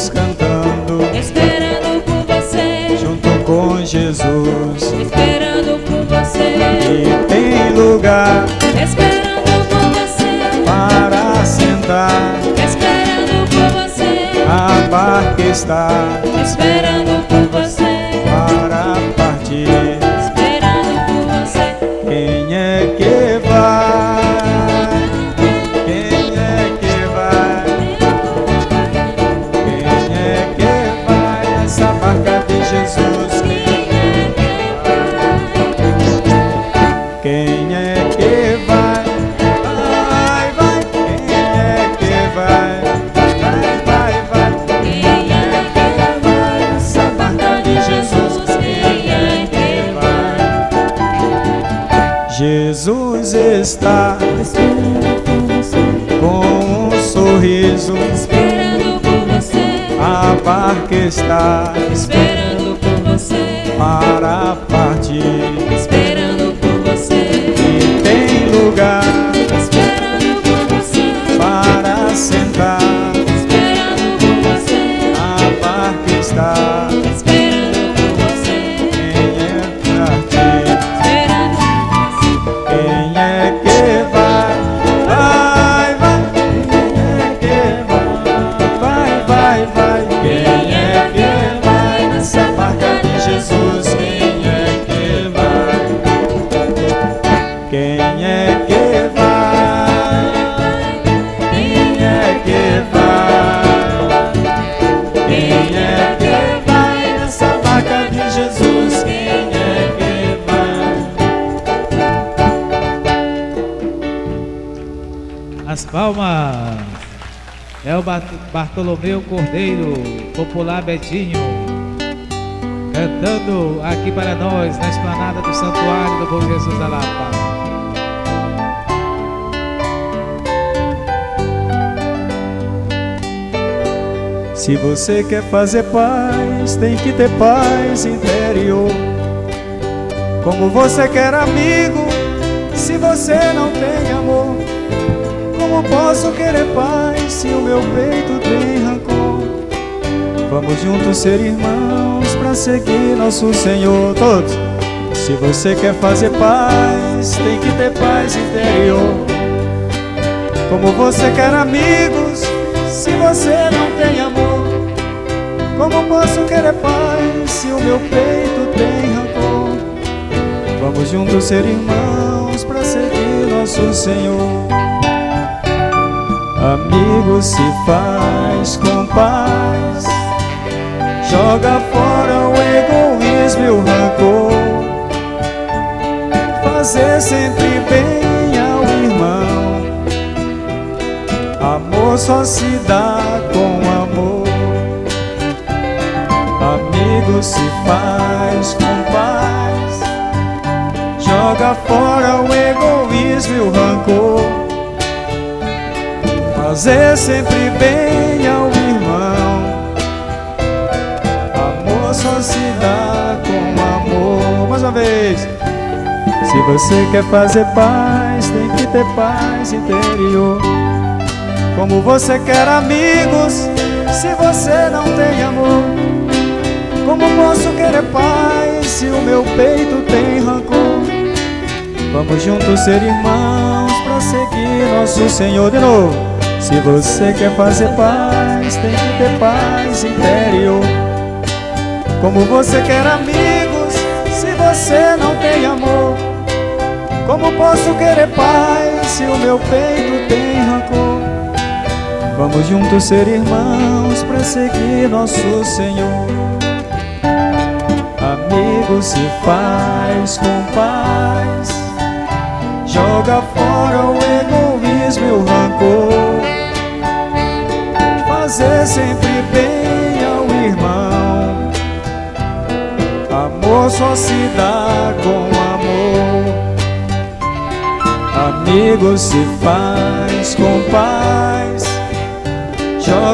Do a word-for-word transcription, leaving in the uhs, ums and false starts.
juntos cantando, esperando por você, junto com Jesus. esperando por você, E tem lugar esperando por você, para sentar, esperando por você, a barca está esperando por você, para partir. esperando por você. Quem é que vai? Quem é que vai? Quem é que vai nessa barca de Jesus? Quem é que vai? Vai, vai. Quem é que vai? Vai, vai, vai. Quem é que vai nessa barca de Jesus? Quem é que vai? Jesus está com um sorriso, Esperando por você, a barca está esperando por você, para partir. esperando por você, E tem lugar esperando por você, para sentar, esperando por você, a barca está. esperando por você, Quem é partir? esperando por você. Quem é que vai? Vai, vai. Quem é que vai? Vai, vai, vai. Quem é que vai nessa barca de Jesus? Quem é que vai? Quem é que vai? Quem é que vai? Quem é que vai nessa barca de Jesus? Quem é que vai? As palmas. É o Bart- Bartolomeu Cordeiro, popular Betinho, cantando aqui para nós na esplanada do Santuário do Bom Jesus da Lapa. Se você quer fazer paz, tem que ter paz interior. Como você quer amigo, se você não tem amor? Como posso querer paz, se o meu peito tem rancor? Vamos juntos ser irmãos pra seguir nosso Senhor. Todos. Se você quer fazer paz, tem que ter paz interior. Como você quer amigos, se você não tem amor? Como posso querer paz, se o meu peito tem rancor? Vamos juntos ser irmãos pra seguir nosso Senhor. Amigo se faz com paz, joga fora o egoísmo e o rancor. Fazer sempre bem ao irmão, amor só se dá com amor. Amigo se faz com paz, joga fora o egoísmo e o rancor. Fazer sempre bem ao irmão, amor só se dá com amor. Mais uma vez. Se você quer fazer paz, tem que ter paz interior. Como você quer amigos, se você não tem amor? Como posso querer paz, se o meu peito tem rancor? Vamos juntos ser irmãos pra seguir nosso Senhor. De novo. Se você quer fazer paz, tem que ter paz interior. Como você quer amigos, se você não tem amor? Como posso querer paz, se o meu peito tem rancor? Vamos juntos ser irmãos pra seguir nosso Senhor. Amigo se faz com paz, joga fora o egoísmo e o rancor. Fazer sempre bem ao irmão, amor só se dá com amor. Amigo se faz com paz, joga